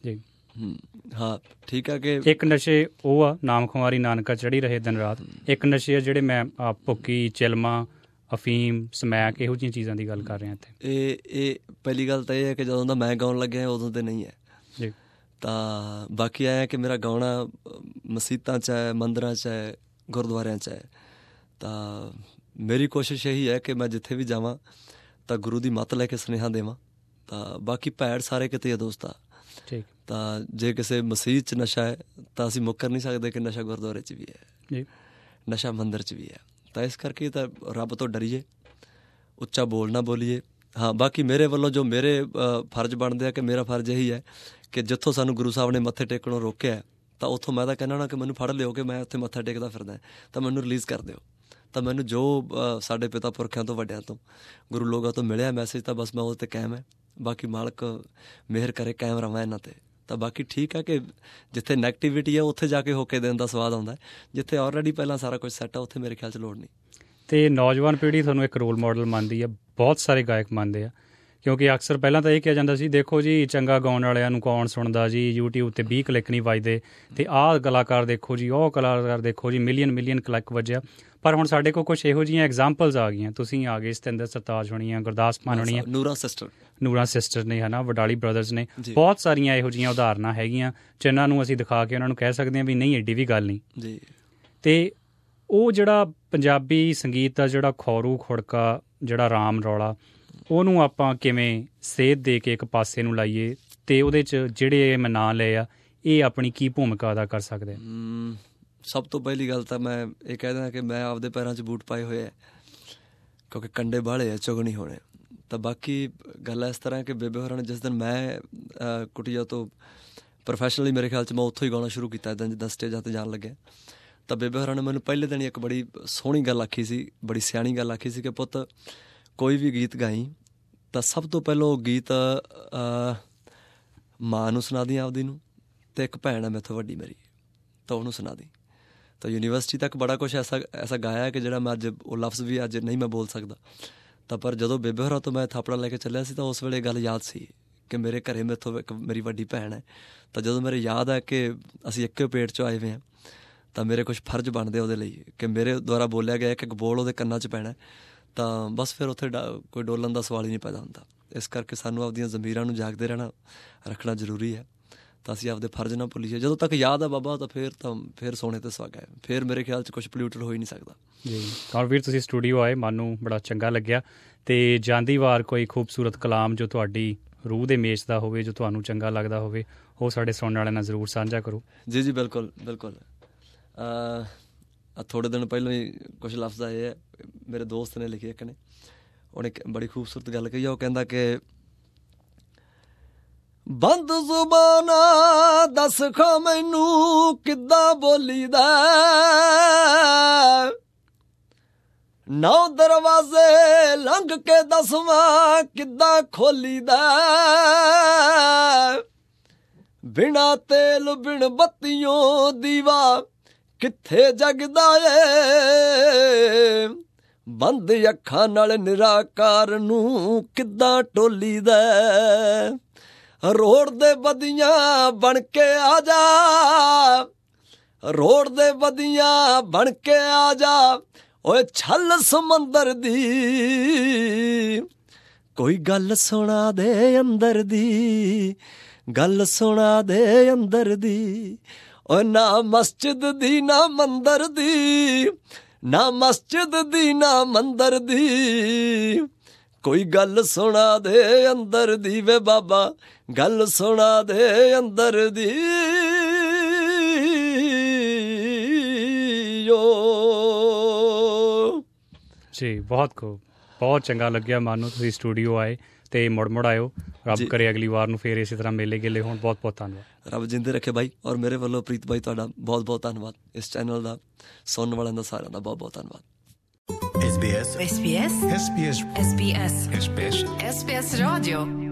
ਹਾਂ ਠੀਕ ਆ ਕਿ ਇੱਕ ਨਸ਼ੇ ਉਹ ਆ ਨਾਮ ਖੁਮਾਰੀ ਨਾਨਕਾ ਚੜ੍ਹੀ ਰਹੇ ਦਿਨ ਰਾਤ, ਇੱਕ ਨਸ਼ੇ ਆ ਜਿਹੜੇ ਮੈਂ ਭੁੱਕੀ, ਚਿਲਮਾ, ਅਫੀਮ, ਸਮੈਕ, ਇਹੋ ਜਿਹੀਆਂ ਚੀਜ਼ਾਂ ਦੀ ਗੱਲ ਕਰ ਰਿਹਾ ਇੱਥੇ। ਇਹ ਪਹਿਲੀ ਗੱਲ ਤਾਂ ਇਹ ਹੈ ਕਿ ਜਦੋਂ ਦਾ ਮੈਂ ਗਾਉਣ ਲੱਗਿਆ ਉਦੋਂ ਤੇ ਨਹੀਂ ਹੈ ਜੀ। ਤਾਂ ਬਾਕੀ ਆਇਆ ਕਿ ਮੇਰਾ ਗਾਉਣਾ ਮਸੀਤਾਂ 'ਚ ਹੈ, ਮੰਦਰਾਂ 'ਚ ਹੈ, ਗੁਰਦੁਆਰਿਆਂ 'ਚ ਹੈ। ਤਾਂ ਮੇਰੀ ਕੋਸ਼ਿਸ਼ ਇਹੀ ਹੈ ਕਿ ਮੈਂ ਜਿੱਥੇ ਵੀ ਜਾਵਾਂ ਤਾਂ ਗੁਰੂ ਦੀ ਮੱਤ ਲੈ ਕੇ ਸੁਨੇਹਾ ਦੇਵਾਂ। ਤਾਂ ਬਾਕੀ ਭੈੜ ਸਾਰੇ ਕਿਤੇ ਆ ਦੋਸਤਾ। ਠੀਕ। ਤਾਂ ਜੇ ਕਿਸੇ ਮਸੀਤ 'ਚ ਨਸ਼ਾ ਹੈ ਤਾਂ ਅਸੀਂ ਮੁੱਕਰ ਨਹੀਂ ਸਕਦੇ ਕਿ ਨਸ਼ਾ ਗੁਰਦੁਆਰੇ 'ਚ ਵੀ ਹੈ ਜੀ, ਨਸ਼ਾ ਮੰਦਿਰ 'ਚ ਵੀ ਹੈ। ਤਾਂ ਇਸ ਕਰਕੇ ਤਾਂ ਰੱਬ ਤੋਂ ਡਰੀਏ, ਉੱਚਾ ਬੋਲ ਨਾ ਬੋਲੀਏ। ਹਾਂ ਬਾਕੀ ਮੇਰੇ ਵੱਲੋਂ ਜੋ ਮੇਰੇ ਫਰਜ਼ ਬਣਦੇ ਆ ਕਿ ਮੇਰਾ ਫਰਜ਼ ਇਹੀ ਹੈ ਕਿ ਜਿੱਥੋਂ ਸਾਨੂੰ ਗੁਰੂ ਸਾਹਿਬ ਨੇ ਮੱਥੇ ਟੇਕਣੋਂ ਰੋਕਿਆ ਤਾਂ ਉੱਥੋਂ ਮੈਂ ਤਾਂ ਕਹਿੰਦਾ ਨਾ ਕਿ ਮੈਨੂੰ ਫੜ ਲਿਓ ਕਿ ਮੈਂ ਉੱਥੇ ਮੱਥਾ ਟੇਕਦਾ ਫਿਰਦਾ, ਤਾਂ ਮੈਨੂੰ ਰਿਲੀਜ਼ ਕਰ ਦਿਓ। ਤਾਂ ਮੈਨੂੰ ਜੋ ਸਾਡੇ ਪਿਤਾ ਪੁਰਖਿਆਂ ਤੋਂ, ਵੱਡਿਆਂ ਤੋਂ, ਗੁਰੂ ਲੋਕਾਂ ਤੋਂ ਮਿਲਿਆ ਮੈਸੇਜ, ਤਾਂ ਬਸ ਮੈਂ ਉਹਦੇ 'ਤੇ ਕਾਇਮ ਹੈ। ਬਾਕੀ ਮਾਲਕ ਮਿਹਰ ਕਰੇ ਕਾਇਮ ਰਵਾਂ ਇਹਨਾਂ 'ਤੇ। ਤਾਂ ਬਾਕੀ ਠੀਕ ਹੈ ਕਿ ਜਿੱਥੇ ਨੈਗੇਟਿਵਿਟੀ ਹੈ ਉੱਥੇ ਜਾ ਕੇ ਹੋਕੇ ਦੇਣ ਦਾ ਸਵਾਦ ਆਉਂਦਾ, ਜਿੱਥੇ ਆਲਰੇਡੀ ਪਹਿਲਾਂ ਸਾਰਾ ਕੁਝ ਸੈੱਟ ਆ ਉੱਥੇ ਮੇਰੇ ਖਿਆਲ 'ਚ ਲੋੜ ਨਹੀਂ। ਅਤੇ ਨੌਜਵਾਨ ਪੀੜ੍ਹੀ ਤੁਹਾਨੂੰ ਇੱਕ ਰੋਲ ਮਾਡਲ ਮੰਨਦੀ ਆ, ਬਹੁਤ ਸਾਰੇ ਗਾਇਕ ਮੰਨਦੇ ਆ, ਕਿਉਂਕਿ ਅਕਸਰ ਪਹਿਲਾਂ ਤਾਂ ਇਹ ਕਿਹਾ ਜਾਂਦਾ ਸੀ ਦੇਖੋ ਜੀ ਚੰਗਾ ਗਾਉਣ ਵਾਲਿਆਂ ਨੂੰ ਕੌਣ ਸੁਣਦਾ ਜੀ, YouTube 'ਤੇ 20 ਕਲਿੱਕ ਨਹੀਂ ਵੱਜਦੇ, ਅਤੇ ਆਹ ਕਲਾਕਾਰ ਦੇਖੋ ਜੀ, ਉਹ ਕਲਾਕਾਰ ਦੇਖੋ ਜੀ, ਮਿਲੀਅਨ ਕਲਿੱਕ ਵੱਜਿਆ। ਪਰ ਹੁਣ ਸਾਡੇ ਕੋਲ ਕੁਛ ਇਹੋ ਜਿਹੀਆਂ ਐਗਜ਼ਾਮਪਲਸ ਆ ਗਈਆਂ, ਤੁਸੀਂ ਆ ਗਏ, ਸਤਿੰਦਰ ਸਰਤਾਜ ਹੋਣੀ ਆ, ਗੁਰਦਾਸ ਮਾਨ ਹੋਣੀ ਆ, ਨੂਰਾ ਸਿਸਟਰ ਨੇ, ਹੈ ਨਾ, ਵਡਾਲੀ ਬ੍ਰਦਰਸ ਨੇ, ਬਹੁਤ ਸਾਰੀਆਂ ਇਹੋ ਜਿਹੀਆਂ ਉਦਾਹਰਨਾਂ ਹੈਗੀਆਂ ਜਿਨ੍ਹਾਂ ਨੂੰ ਅਸੀਂ ਦਿਖਾ ਕੇ ਉਹਨਾਂ ਨੂੰ ਕਹਿ ਸਕਦੇ ਹਾਂ ਵੀ ਨਹੀਂ ਐਡੀ ਵੀ ਗੱਲ ਨਹੀਂ ਜੀ। ਅਤੇ ਉਹ ਜਿਹੜਾ ਪੰਜਾਬੀ ਸੰਗੀਤ ਦਾ ਜਿਹੜਾ ਖੌਰੂ ਖੁੜਕਾ, ਜਿਹੜਾ ਰਾਮ ਰੌਲਾ, ਉਹਨੂੰ ਆਪਾਂ ਕਿਵੇਂ ਸੇਧ ਦੇ ਕੇ ਇੱਕ ਪਾਸੇ ਨੂੰ ਲਾਈਏ, ਅਤੇ ਉਹਦੇ 'ਚ ਜਿਹੜੇ ਮੈਂ ਨਾਂ ਲਏ ਆ ਇਹ ਆਪਣੀ ਕੀ ਭੂਮਿਕਾ ਅਦਾ ਕਰ ਸਕਦੇ? ਸਭ ਤੋਂ ਪਹਿਲੀ ਗੱਲ ਤਾਂ ਮੈਂ ਇਹ ਕਹਿ ਦਿੰਦਾ ਕਿ ਮੈਂ ਆਪਦੇ ਪੈਰਾਂ 'ਚ ਬੂਟ ਪਾਏ ਹੋਏ ਹੈ, ਕਿਉਂਕਿ ਕੰਡੇ ਬਾਹਲੇ ਆ, ਚੁਗ ਨਹੀਂ ਹੋਣੇ। ਤਾਂ ਬਾਕੀ ਗੱਲ ਇਸ ਤਰ੍ਹਾਂ ਕਿ ਬੇਬੇ ਹੋਰਾਂ ਨੇ ਜਿਸ ਦਿਨ ਮੈਂ ਕੁਟੀਆ ਤੋਂ ਪ੍ਰੋਫੈਸ਼ਨਲੀ, ਮੇਰੇ ਖਿਆਲ 'ਚ ਮੈਂ ਉੱਥੋਂ ਹੀ ਗਾਉਣਾ ਸ਼ੁਰੂ ਕੀਤਾ, ਇੱਦਾਂ ਜਿੱਦਾਂ ਸਟੇਜਾਂ 'ਤੇ ਜਾਣ ਲੱਗਿਆ। ਤਾਂ ਬੇਬੇ ਹੋਰਾਂ ਨੇ ਮੈਨੂੰ ਪਹਿਲੇ ਦਿਨ ਇੱਕ ਬੜੀ ਸੋਹਣੀ ਗੱਲ ਆਖੀ ਸੀ, ਬੜੀ ਸਿਆਣੀ ਗੱਲ ਆਖੀ ਸੀ ਕਿ ਪੁੱਤ ਕੋਈ ਵੀ ਗੀਤ ਗਾਈ ਤਾਂ ਸਭ ਤੋਂ ਪਹਿਲਾਂ ਉਹ ਗੀਤ ਮਾਂ ਨੂੰ ਸੁਣਾ ਦੀ ਆਪਦੀ ਨੂੰ, ਅਤੇ ਇੱਕ ਭੈਣ ਆ ਮੈਥੋਂ ਵੱਡੀ ਮੇਰੀ, ਤਾਂ ਉਹਨੂੰ ਸੁਣਾ ਦੀ। ਤਾਂ ਯੂਨੀਵਰਸਿਟੀ ਤੱਕ ਬੜਾ ਕੁਛ ਐਸਾ ਗਾਇਆ ਕਿ ਜਿਹੜਾ ਮੈਂ ਅੱਜ ਉਹ ਲਫ਼ਜ਼ ਵੀ ਅੱਜ ਨਹੀਂ ਮੈਂ ਬੋਲ ਸਕਦਾ। ਤਾਂ ਪਰ ਜਦੋਂ ਬੇਬੇ ਹੋਰਾਂ ਤੋਂ ਮੈਂ ਥਾਪੜਾ ਲੈ ਕੇ ਚੱਲਿਆ ਸੀ ਤਾਂ ਉਸ ਵੇਲੇ ਗੱਲ ਯਾਦ ਸੀ ਕਿ ਮੇਰੇ ਘਰੇ ਮੈਥੋਂ ਇੱਕ ਮੇਰੀ ਵੱਡੀ ਭੈਣ ਹੈ। ਤਾਂ ਜਦੋਂ ਮੇਰੇ ਯਾਦ ਹੈ ਕਿ ਅਸੀਂ ਇੱਕੋ ਪੇਟ 'ਚੋਂ ਆਏ ਹੋਏ ਹਾਂ, ਤਾਂ ਮੇਰੇ ਕੁਛ ਫਰਜ਼ ਬਣਦੇ ਉਹਦੇ ਲਈ ਕਿ ਮੇਰੇ ਦੁਆਰਾ ਬੋਲਿਆ ਗਿਆ ਇੱਕ ਬੋਲ ਉਹਦੇ ਕੰਨਾਂ 'ਚ ਪੈਣਾ, ਤਾਂ ਬਸ ਫਿਰ ਉੱਥੇ ਕੋਈ ਡੋਲਣ ਦਾ ਸਵਾਲ ਹੀ ਨਹੀਂ ਪੈਦਾ ਹੁੰਦਾ। ਇਸ ਕਰਕੇ ਸਾਨੂੰ ਆਪਦੀਆਂ ਜ਼ਮੀਰਾਂ ਨੂੰ ਜਾਗਦੇ ਰਹਿਣਾ, ਰੱਖਣਾ ਜ਼ਰੂਰੀ ਹੈ। ਤਾਂ ਅਸੀਂ ਆਪਦੇ ਫਰਜ਼ ਨਾ ਭੁੱਲੀਏ। ਜਦੋਂ ਤੱਕ ਯਾਦ ਆ ਬਾਬਾ ਤਾਂ ਫਿਰ ਸੋਨੇ 'ਤੇ ਸੁਹਾਗਾ ਹੈ, ਫਿਰ ਮੇਰੇ ਖਿਆਲ 'ਚ ਕੁਛ ਪੋਲਿਊਟਡ ਹੋ ਹੀ ਨਹੀਂ ਸਕਦਾ ਜੀ। ਕੌਰਵੀਰ, ਤੁਸੀਂ ਸਟੂਡੀਓ ਆਏ, ਮਨ ਨੂੰ ਬੜਾ ਚੰਗਾ ਲੱਗਿਆ। ਅਤੇ ਜਾਂਦੀ ਵਾਰ ਕੋਈ ਖੂਬਸੂਰਤ ਕਲਾਮ ਜੋ ਤੁਹਾਡੀ ਰੂਹ ਦੇ ਮੇਚ ਦਾ ਹੋਵੇ, ਜੋ ਤੁਹਾਨੂੰ ਚੰਗਾ ਲੱਗਦਾ ਹੋਵੇ, ਉਹ ਸਾਡੇ ਸੁਣਨ ਵਾਲਿਆਂ ਨਾਲ ਜ਼ਰੂਰ ਸਾਂਝਾ ਕਰੋ। ਜੀ ਬਿਲਕੁਲ। ਥੋੜ੍ਹੇ ਦਿਨ ਪਹਿਲਾਂ ਹੀ ਕੁਛ ਲਫ਼ਜ਼ ਆਏ ਹੈ, ਮੇਰੇ ਦੋਸਤ ਨੇ ਲਿਖੇ ਇੱਕ ਨੇ, ਉਹਨੇ ਬੜੀ ਖੂਬਸੂਰਤ ਗੱਲ ਕਹੀ ਆ। ਉਹ ਕਹਿੰਦਾ ਕਿ ਬੰਦ ਜ਼ੁਬਾਨਾਂ ਦੱਸ ਖਾ ਮੈਨੂੰ ਕਿੱਦਾਂ ਬੋਲੀਦਾ, ਨੌ ਦਰਵਾਜ਼ੇ ਲੰਘ ਕੇ ਦਸਵਾਂ ਕਿੱਦਾਂ ਖੋਲੀਦਾ, ਬਿਨਾਂ ਤੇਲ ਬਿਨ ਬੱਤੀਓਂ ਦੀਵਾ ਕਿੱਥੇ ਜਗਦਾ ਏ, ਬੰਦ ਅੱਖਾਂ ਨਾਲ ਨਿਰਾਕਾਰ ਨੂੰ ਕਿੱਦਾਂ ਟੋਲੀਦਾ, ਰੋੜ ਦੇ ਵਧੀਆਂ ਬਣ ਕੇ ਆ ਜਾ, ਰੋੜ ਦੇ ਵਧੀਆਂ ਬਣ ਕੇ ਆ ਜਾ, ਓਏ ਛੱਲ ਸਮੁੰਦਰ ਦੀ, ਕੋਈ ਗੱਲ ਸੁਣਾ ਦੇ ਅੰਦਰ ਦੀ, ਗੱਲ ਸੁਣਾ ਦੇ ਅੰਦਰ ਦੀ, ਓਏ ਨਾ ਮਸਜਿਦ ਦੀ ਨਾ ਮੰਦਰ ਦੀ, ਨਾ ਮਸਜਿਦ ਦੀ ਨਾ ਮੰਦਰ ਦੀ, ਕੋਈ ਗੱਲ ਸੁਣਾ ਦੇ ਅੰਦਰ ਦੀ, ਵੇ ਬਾਬਾ ਗੱਲ ਸੁਣਾ ਦੇ ਅੰਦਰ ਦੀ ਜੀ। ਬਹੁਤ ਖੂਬ, ਬਹੁਤ ਚੰਗਾ ਲੱਗਿਆ ਮਨ ਨੂੰ, ਤੁਸੀਂ ਸਟੂਡੀਓ ਆਏ ਅਤੇ ਮੁੜ ਆਇਓ। ਰੱਬ ਕਰੇ ਅਗਲੀ ਵਾਰ ਨੂੰ ਫਿਰ ਇਸੇ ਤਰ੍ਹਾਂ ਮੇਲੇ ਗੇਲੇ ਹੋਣ। ਬਹੁਤ ਬਹੁਤ ਧੰਨਵਾਦ। ਰੱਬ ਜਿੰਦੇ ਰੱਖੇ ਬਾਈ, ਔਰ ਮੇਰੇ ਵੱਲੋਂ ਪ੍ਰੀਤ ਬਾਈ ਤੁਹਾਡਾ ਬਹੁਤ ਬਹੁਤ ਧੰਨਵਾਦ। ਇਸ ਚੈਨਲ ਦਾ ਸੁਣਨ ਵਾਲਿਆਂ ਦਾ ਸਾਰਿਆਂ ਦਾ ਬਹੁਤ ਬਹੁਤ ਧੰਨਵਾਦ। SBS Radio